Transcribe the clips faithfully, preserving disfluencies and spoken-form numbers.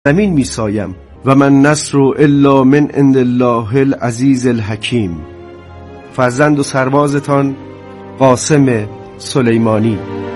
زمین می سایم و من نصر الا من عند الله العزیز الحکیم. فرزند و سربازتان قاسم سلیمانی.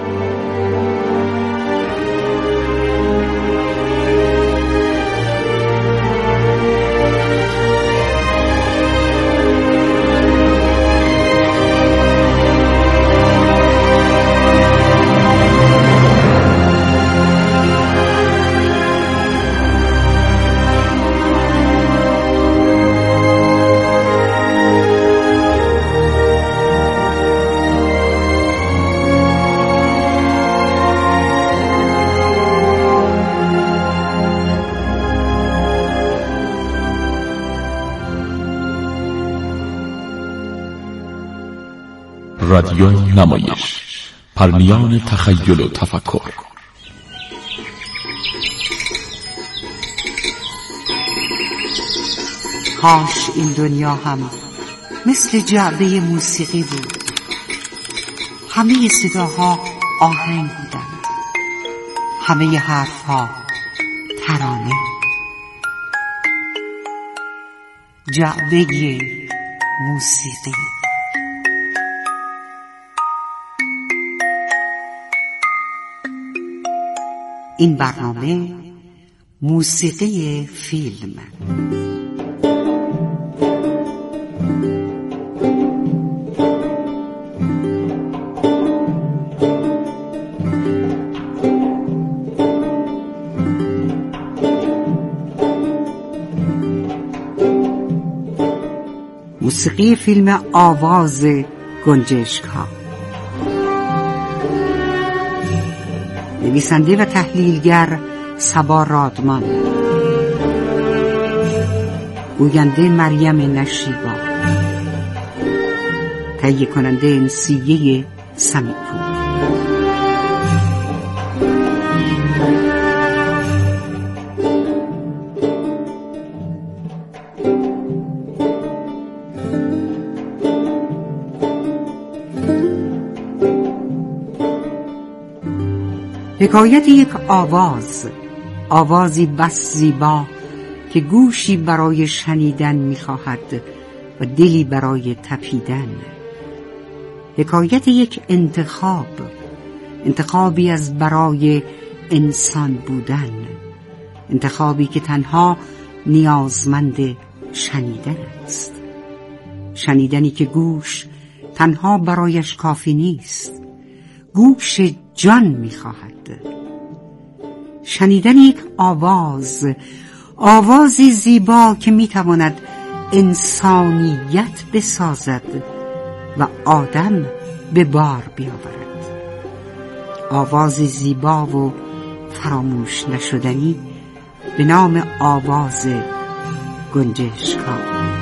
رادیو نمایش، پرمیان تخیل و تفکر. کاش این دنیا هم مثل جعبه موسیقی بود. همه صداها آهنگ بودند، همه حرفها ترانه. جعبه موسیقی. این برنامه موسیقی فیلم. موسیقی فیلم آواز گنجشک‌ها. نویسنده و تحلیلگر صبا رادمان، گوینده مریم نشیبا، تهیه کننده انسیه سمیپور. حکایت یک آواز، آوازی بس زیبا که گوشی برای شنیدن می‌خواهد و دلی برای تپیدن. حکایت یک انتخاب، انتخابی از برای انسان بودن، انتخابی که تنها نیازمند شنیدن است، شنیدنی که گوش تنها برایش کافی نیست، گوش جان می‌خواهد. شنیدن یک آواز، آوازی زیبا که می‌تواند انسانیت بسازد و آدم به بار بیاورد. آوازی زیبا و فراموش نشدنی به نام آواز گنجشک‌ها.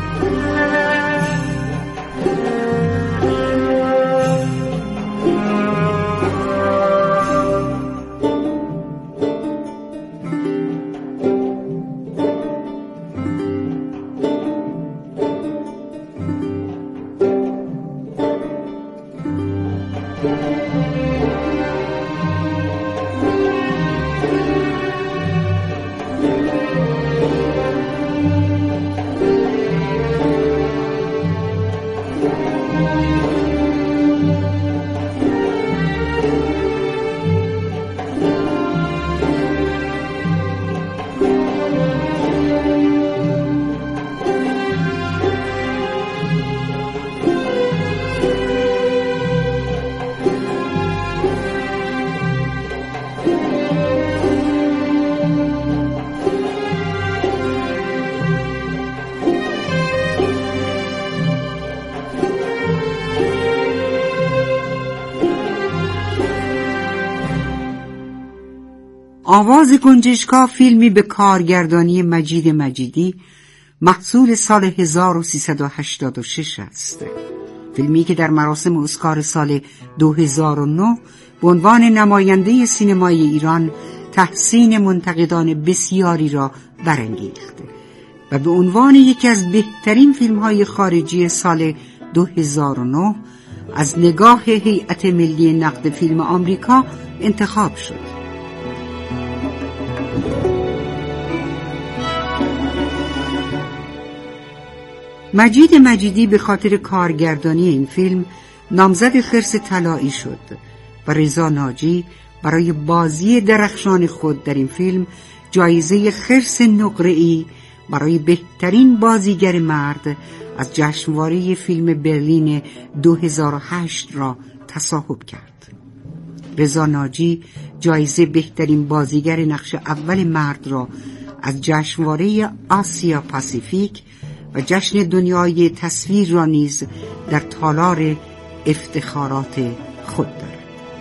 آواز گنجشک‌ها فیلمی به کارگردانی مجید مجیدی محصول سال هزار و سیصد و هشتاد و شش است. فیلمی که در مراسم اسکار سال دو هزار و نه به عنوان نماینده سینمای ایران تحسین منتقدان بسیاری را برانگیخت و به عنوان یکی از بهترین فیلم‌های خارجی سال دو هزار و نه از نگاه هیئت ملی نقد فیلم آمریکا انتخاب شد. مجید مجیدی به خاطر کارگردانی این فیلم نامزد خرس طلایی شد و رضا ناجی برای بازی درخشان خود در این فیلم جایزه خرس نقره‌ای برای بهترین بازیگر مرد از جشنواره فیلم برلین دو هزار و هشت را تصاحب کرد. رضا ناجی جایزه بهترین بازیگر نقش اول مرد را از جشنواره آسیا پاسیفیک و جشن دنیای تصویر را نیز در تالار افتخارات خود دارد.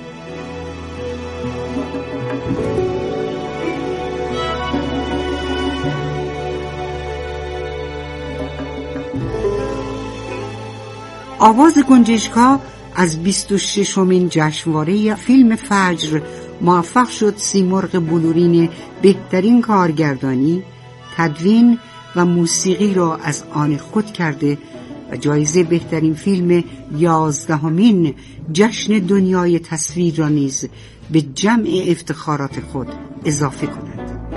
آواز گنجشک‌ها از بیست و ششمین جشنواره فیلم فجر موفق شد سیمرغ بلورین بهترین کارگردانی، تدوین و موسیقی را از آن خود کرده و جایزه بهترین فیلم یازدهمین جشن دنیای تصویر را نیز به جمع افتخارات خود اضافه کند.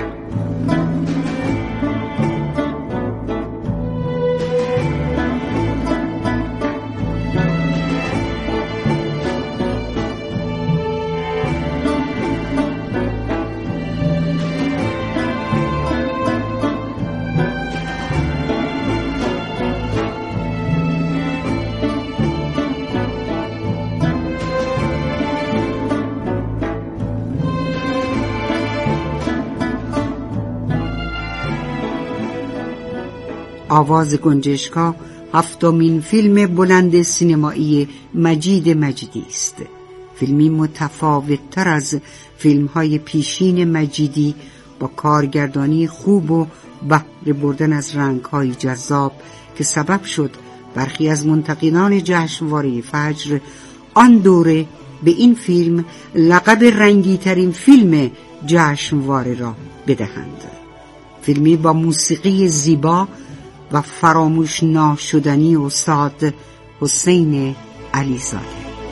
آواز گنجشک‌ها هفتمین فیلم بلند سینمایی مجید مجیدی است. فیلمی متفاوت‌تر از فیلم‌های پیشین مجیدی با کارگردانی خوب و بهره بردن از رنگ‌های جذاب که سبب شد برخی از منتقدان جشنواره فجر آن دوره به این فیلم لقب رنگی‌ترین فیلم جشنواره را بدهند. فیلمی با موسیقی زیبا و فراموش ناشدنی استاد حسین علیزاده.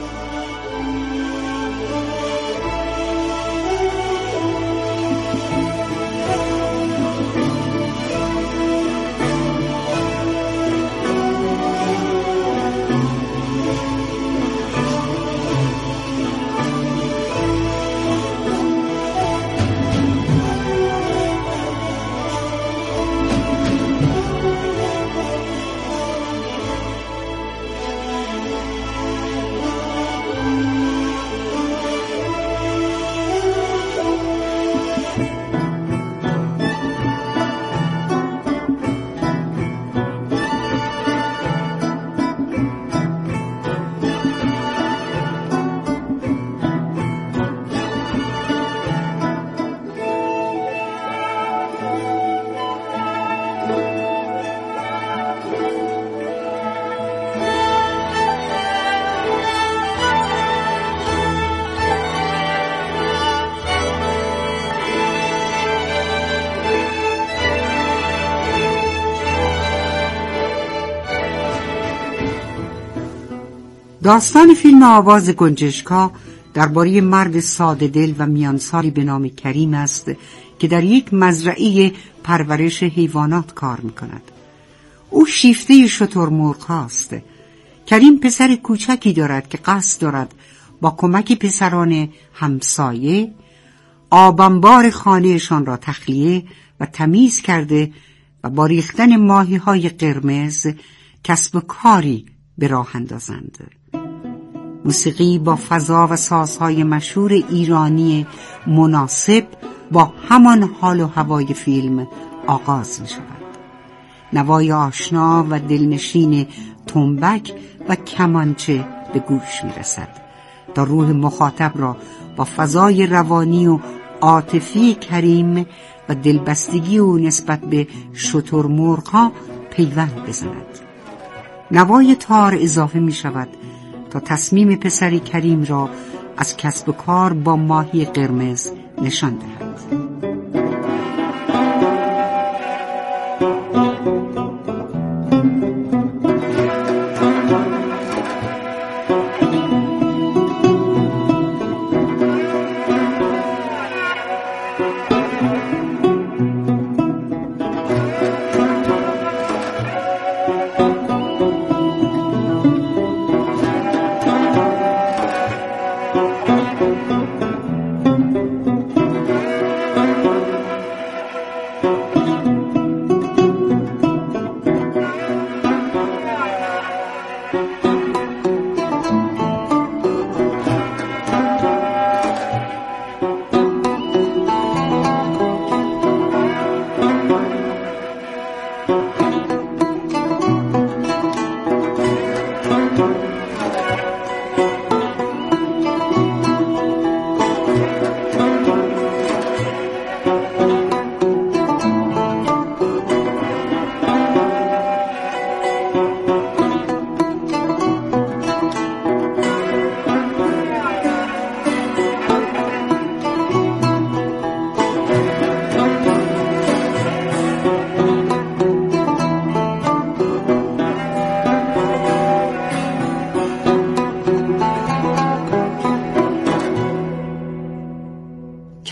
داستان فیلم آواز گنجشک‌ها درباره مرد ساده دل و میانسالی به نام کریم است که در یک مزرعه پرورش حیوانات کار می‌کند. او شیفته شترمرغ است. کریم پسر کوچکی دارد که قصد دارد با کمک پسران همسایه آبانبار خانهشان را تخلیه و تمیز کرده و با ریختن ماهی‌های قرمز کسب کاری به راه اندازند. موسیقی با فضا و سازهای مشهور ایرانی مناسب با همان حال و هوای فیلم آغاز می شود. نوای آشنا و دلنشین تنبک و کمانچه به گوش می رسد تا روح مخاطب را با فضای روانی و عاطفی کریم و دلبستگی او نسبت به شترمرغ‌ها پیوند بزند. نوای تار اضافه می شود تا تصمیم پسری کریم را از کسب کار با ماهی قرمز نشان دهد.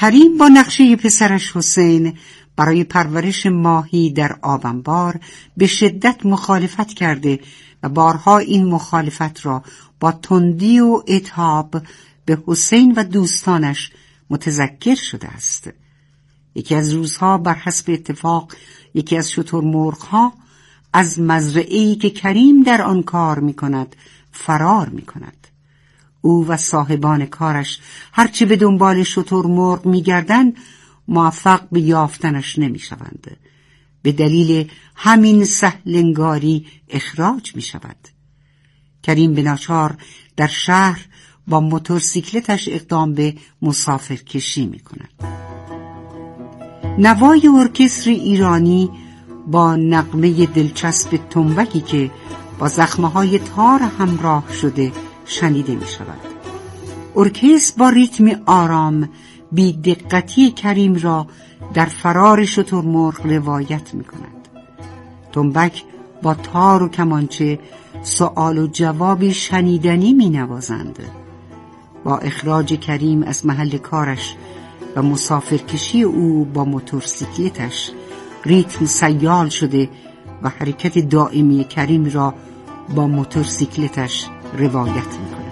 کریم با نقشه پسرش حسین برای پرورش ماهی در آبنبار به شدت مخالفت کرده و بارها این مخالفت را با تندی و عتاب به حسین و دوستانش متذکر شده است. یکی از روزها بر حسب اتفاق یکی از شترمرغ‌ها از مزرعه‌ای که کریم در آن کار می‌کند فرار می‌کند. او و صاحبان کارش هرچه به دنبال شترمرغ می‌گردند موفق به یافتنش نمی‌شوند. به دلیل همین سهلنگاری اخراج می‌شود. کریم به ناچار در شهر با موتورسیکلتش اقدام به مسافرکشی می‌کند. نوای ارکستر ایرانی با نغمه دلچسب تنبکی که با زخمه‌های تار همراه شده شنیده می‌شود. ارکستر با ریتم آرام بی دقتی کریم را در فرار شترمرغ روایت می‌کند. تنبک با تار و کمانچه سؤال و جواب شنیدنی می‌نوازند. با اخراج کریم از محل کارش و مسافرکشی او با موتورسیکلتش ریتم سیال شده و حرکت دائمی کریم را با موتورسیکلتش روایت می‌کند.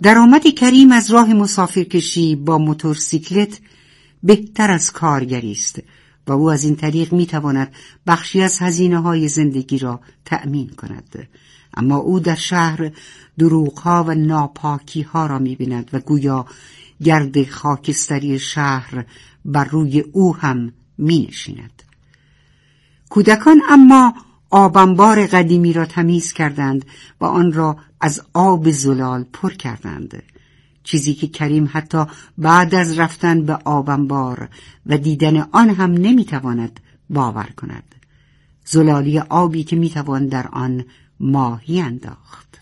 درآمد کریم از راه مسافرکشی با موتورسیکلت بهتر از کارگری است و او از این طریق میتواند بخشی از هزینه‌های زندگی را تأمین کند. اما او در شهر دروغ‌ها و ناپاکی‌ها را می‌بیند و گویا گرد خاکستری شهر بر روی او هم می‌نشیند. کودکان اما آبانبار قدیمی را تمیز کردند و آن را از آب زلال پر کردند، چیزی که کریم حتی بعد از رفتن به آبانبار و دیدن آن هم نمیتواند باور کند. زلالی آبی که میتوان در آن ماهی انداخت.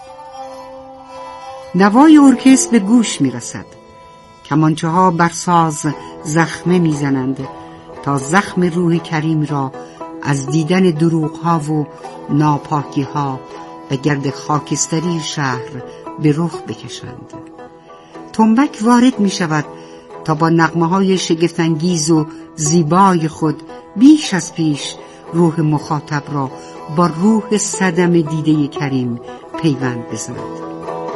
نوای ارکستر به گوش میرسد. کمانچه ها بر ساز زخمه میزنند تا زخم روح کریم را از دیدن دروغ ها و ناپاکی ها و گرد خاکستری شهر به رخ بکشند. تنبک وارد می شود تا با نغمه های شگفت‌انگیز و زیبای خود بیش از پیش روح مخاطب را با روح صدم دیده کریم پیوند بزند.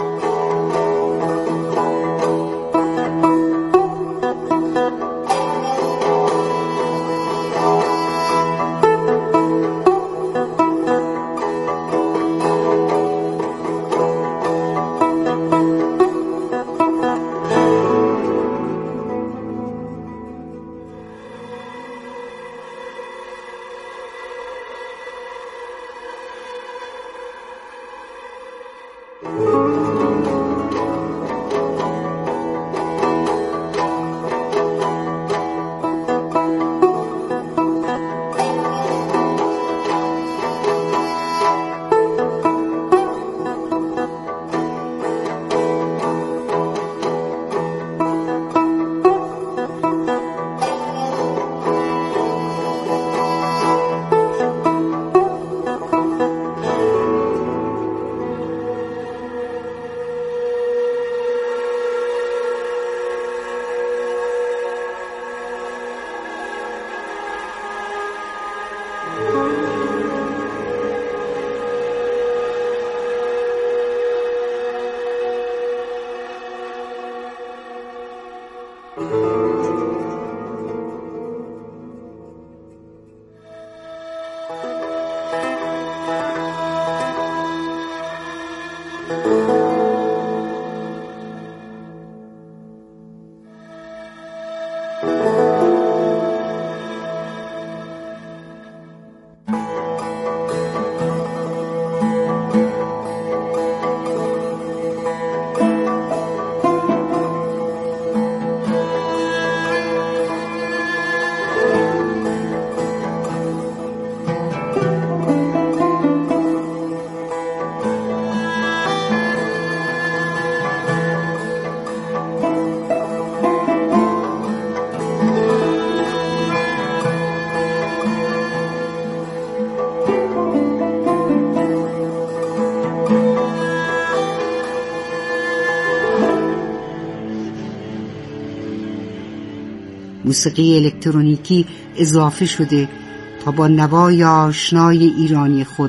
موسیقی الکترونیکی اضافه شده تا با نوای آشنای ایرانی خود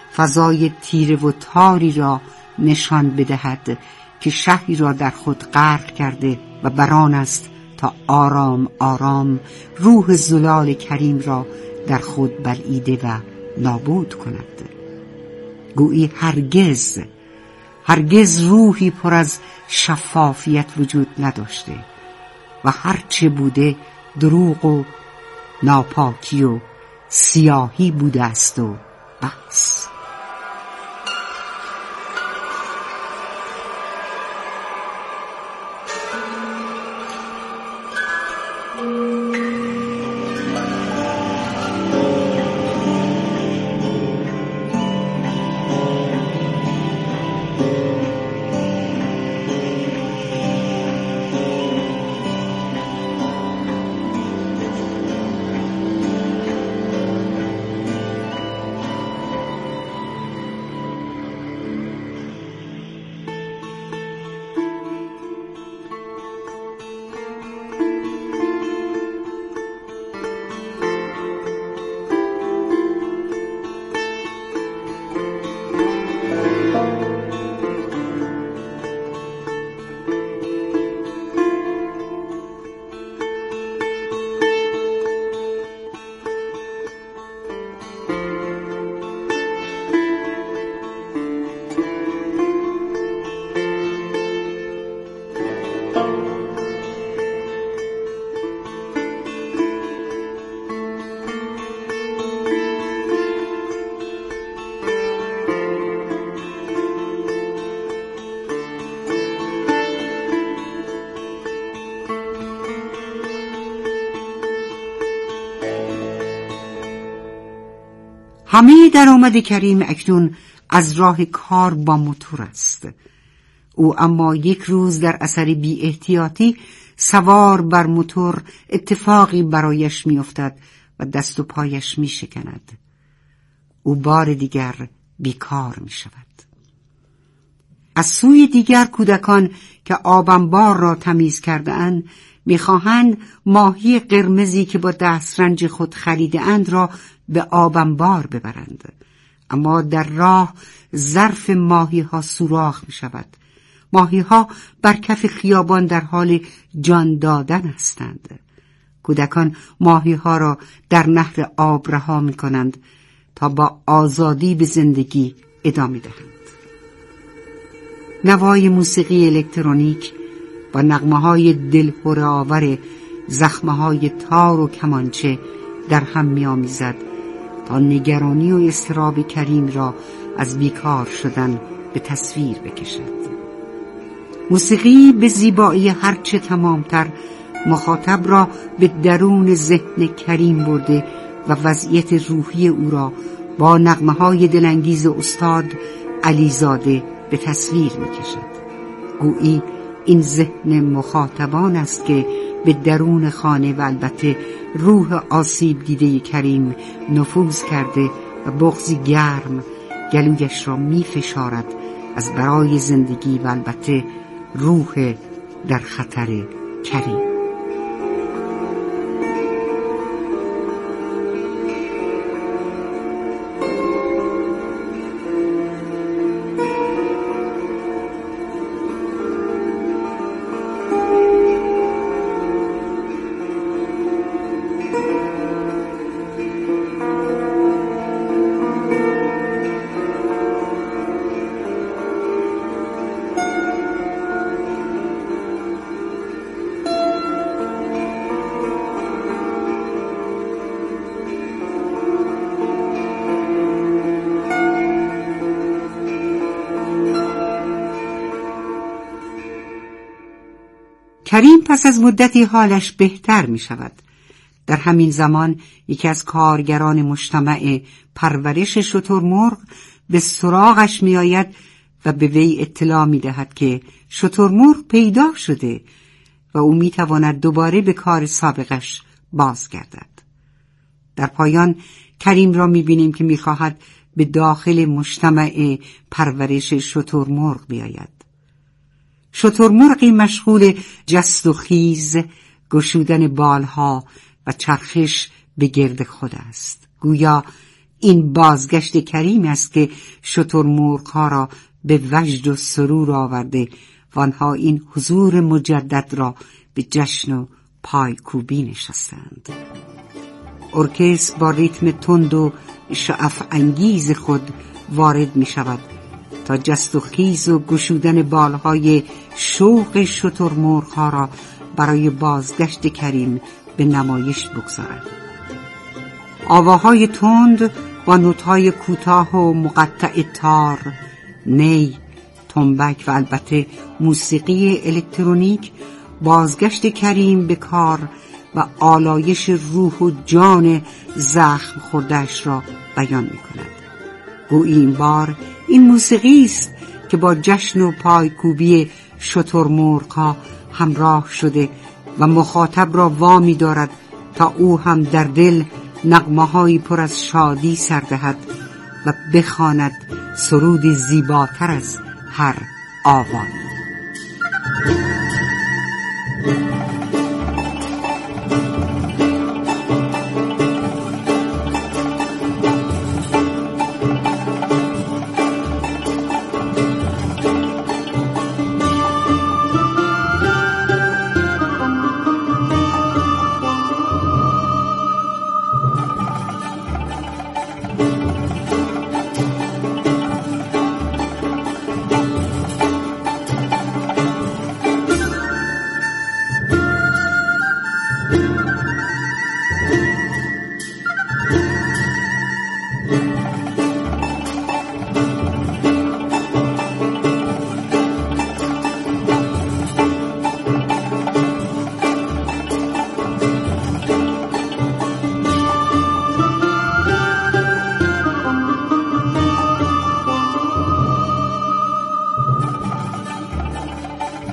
فضای تیره و تاری را نشان بدهد که شهری را در خود غرق کرده و بران است تا آرام آرام روح زلال کریم را در خود بلعیده و نابود کند. گویی هرگز هرگز روحی پر از شفافیت وجود نداشته و هرچه بوده دروغ و ناپاکی و سیاهی بوده است و بس. همه درآمد کریم اکنون از راه کار با موتور است. او اما یک روز در اثر بی احتیاطی سوار بر موتور اتفاقی برایش میافتد و دست و پایش می شکند. او بار دیگر بیکار می شود. از سوی دیگر کودکان که آبنبار را تمیز کرده اند می خواهند ماهی قرمزی که با دسترنج خود خریده اند را به آبنبار ببرند، اما در راه ظرف ماهی ها سوراخ می شود. ماهی ها بر کف خیابان در حال جان دادن هستند. کودکان ماهی ها را در نهر آب رها می کنند تا با آزادی به زندگی ادامه دهند. نوای موسیقی الکترونیک با نغمه های دلهره آور زخمه های تار و کمانچه در هم می آمیزد تا نگرانی و اضطراب کریم را از بیکار شدن به تصویر بکشد. موسیقی به زیبایی هرچه تمامتر مخاطب را به درون ذهن کریم برده و وضعیت روحی او را با نغمه‌های دلانگیز استاد علیزاده به تصویر می‌کشد. گویی این ذهن مخاطبان است که به درون خانه و البته روح آسیب دیده کریم نفوذ کرده و بغضی گرم گلویش را می‌فشارد از برای زندگی و البته روح در خطر کریم. کریم پس از مدتی حالش بهتر می شود. در همین زمان یکی از کارگران مجتمع پرورش شترمرغ به سراغش می آید و به وی اطلاع می دهد که شترمرغ پیدا شده و او می تواند دوباره به کار سابقش بازگردد. در پایان کریم را می بینیم که می خواهد به داخل مجتمع پرورش شترمرغ بیاید. شترمرغی مشغول جست و خیز، گشودن بالها و چرخش به گرد خود است. گویا این بازگشت کریم است که شترمرغ‌ها را به وجد و سرور آورده و آنها این حضور مجدد را به جشن و پایکوبی نشستند. ارکستر با ریتم تند و شعف انگیز خود وارد می شود تا جست و خیز و گشودن بالهای شوق شترمرغ‌ها را برای بازگشت کریم به نمایش بگذارد. آواهای تند با نوت‌های کوتاه و مقطع تار، نی، تنبک و البته موسیقی الکترونیک بازگشت کریم به کار و آلایش روح و جان زخم خورده‌اش را بیان می‌کند. گویی این بار این موسیقی است که با جشن و پایکوبی شترمرغ‌ها همراه شده و مخاطب را وامی دارد تا او هم در دل نغمه‌هایی پر از شادی سر دهد و بخواند سرودی زیباتر از هر آوایی.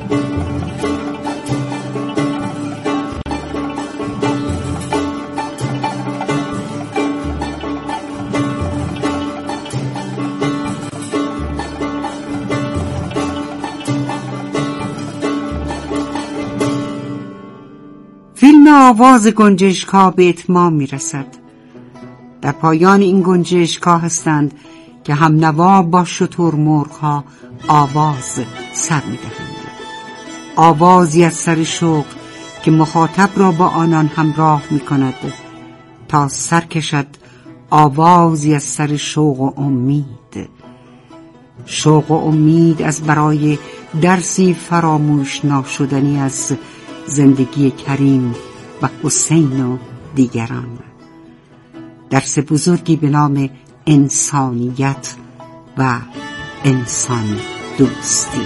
فیلم آواز گنجشک‌ها به اتمام میرسد. در پایان این گنجشک‌ها هستند که هم نوا با شترمرغ‌ها آواز سر می‌دهند. آوازی از سر شوق که مخاطب را با آنان همراه می‌کند تا سر کشد آوازی از سر شوق و امید. شوق و امید از برای درسی فراموش ناشدنی از زندگی کریم و حسین و دیگران. درس بزرگی به نام انسانیت و انسان دوستی.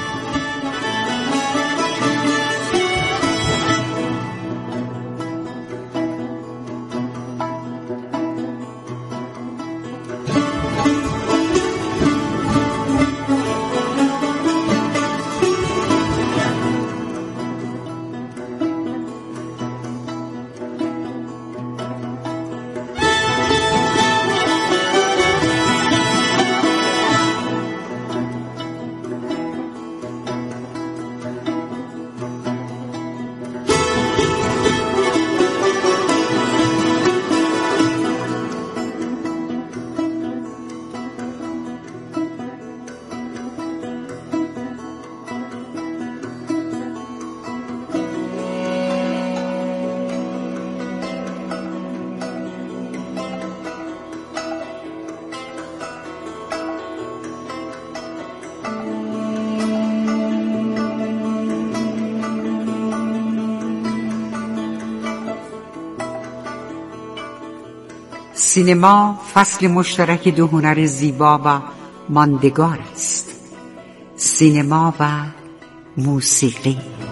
سینما فصل مشترک دو هنر زیبا و ماندگار است: سینما و موسیقی.